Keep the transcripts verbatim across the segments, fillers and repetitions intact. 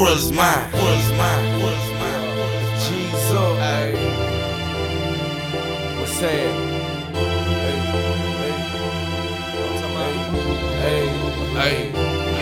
world is mine. World is mine. World is mine. G's up. Ay. What's that? Hey, hey, hey, hey,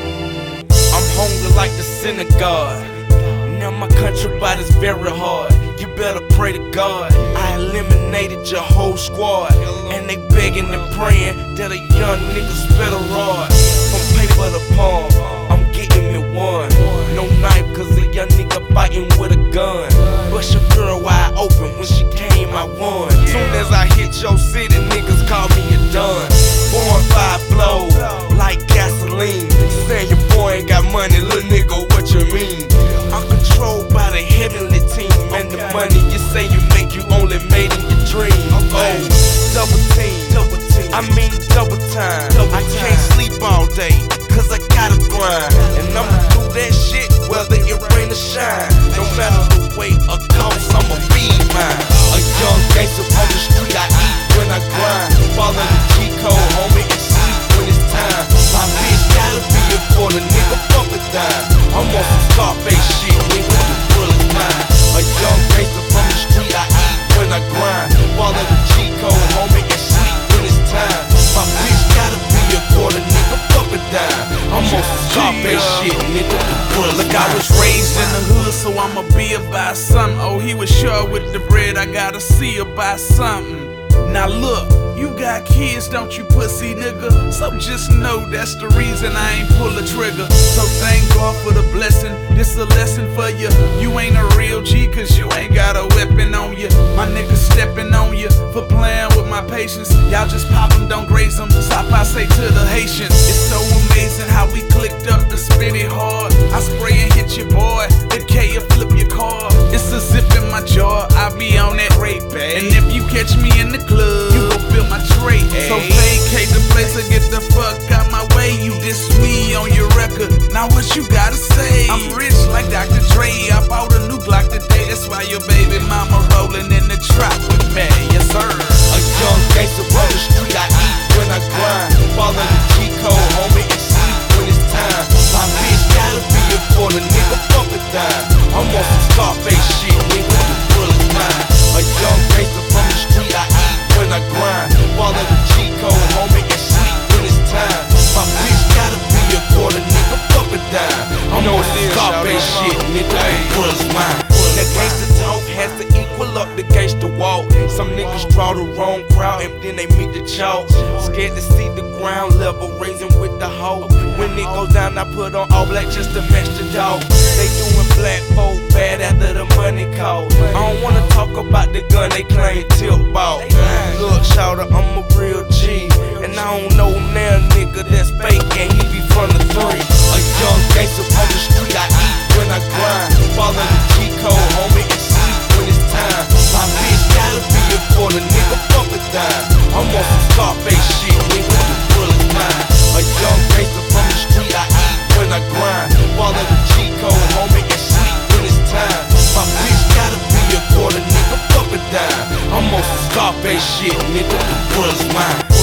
yo. I'm hungry like the synagogue. Now my country bite is very hard. You better pray to God. I eliminated your whole squad, and they begging and praying that a young nigga spit a rod. From paper to palm, I'm getting me one. No knife, cause a young nigga fighting with a gun. Bust your girl wide open, when she came I won. Soon as I hit your city, niggas call me a done. Four and five blow like gasoline. Saying your boy ain't got money, little nigga, what you mean? I'm controlled by the heavenly team, and the money you say you make, you only made in your dream. Oh, double team, double team. I mean double time. I can't sleep all day, cause I gotta grind. And I'ma do that shit whether it rain or shine. No matter the weight or cost, I'ma be mine. A young gangster on the street, I eat when I grind. Fall in the G code, homie, and sleep when it's time. My bitch gotta be a quarter, nigga, fuck a dime. I'm on some Scarface shit, nigga, the world is mine. A young gangster from the street, I eat when I grind. Fall in the G code, homie, and sleep when it's time. My bitch gotta be a quarter, nigga, fuck a dime. I'm on some Scarface shit, nigga, the world is Look, I was raised in the hood, so I'ma be about something. Oh, he was sure with the bread, I gotta see about something. Now look, you got kids, don't you pussy nigga? So just know that's the reason I ain't pull a trigger. So thank God for the blessing, this a lesson for you. You ain't a real G cause you ain't got a weapon on you. My niggas stepping on you for playing with my patience. Y'all just pop them, don't graze them. Stop, I say to the Haitians. It's so amazing how we clicked up to spin it hard. I spray and hit your boy, the K will flip your car. It's a zip in my jaw, I be on that rape bag. And if you catch me in the club, you gon' feel my tray. So vacate the place or get the fuck out my way. You diss me on your record, now what you gotta say? I'm rich like Doctor Dre, I bought a new Glock today. That's why your baby mama rolling in the trap with me, yes sir. A young gangster on the street, I eat when I grind. Fall in the G code, homie, and sleep when it's time. My bitch gotta be a quarter, nigga, fuck a dime. I'm on some Scarface shit, nigga, the world is mine. A young gangster from the street, I eat when I grind. Fall in the G code, homie, and sleep when it's time. My bitch gotta be a quarter, nigga, fuck a dime. I'm on some Scarface shit, nigga, the world is mine. That gangster talk has to equal up the gangster walk. Some niggas draw the wrong crowd and then they meet the chalk. Scared to see the ground level, raising with the hoe. When it goes down, I put on all black just to match the dog. They doing black folk bad after the money call. I don't wanna talk about the gun they claim tilt ball. Look, shouter, I'm a real G, and I don't know now nigga that's fake and he be from the three. A young gangster on the street, I eat when I grind. Fall in the G code, homie, and sleep when it's time. My bitch gotta be a quarter, nigga, fuck a dime. I'm on some Scarface shit, nigga, the world is mine. A young gangster from the street, I eat when I grind. Fall in the G code, homie, and sleep when it's time. My bitch gotta be a quarter, nigga, fuck a dime. I'm on some Scarface shit, nigga, the world is mine.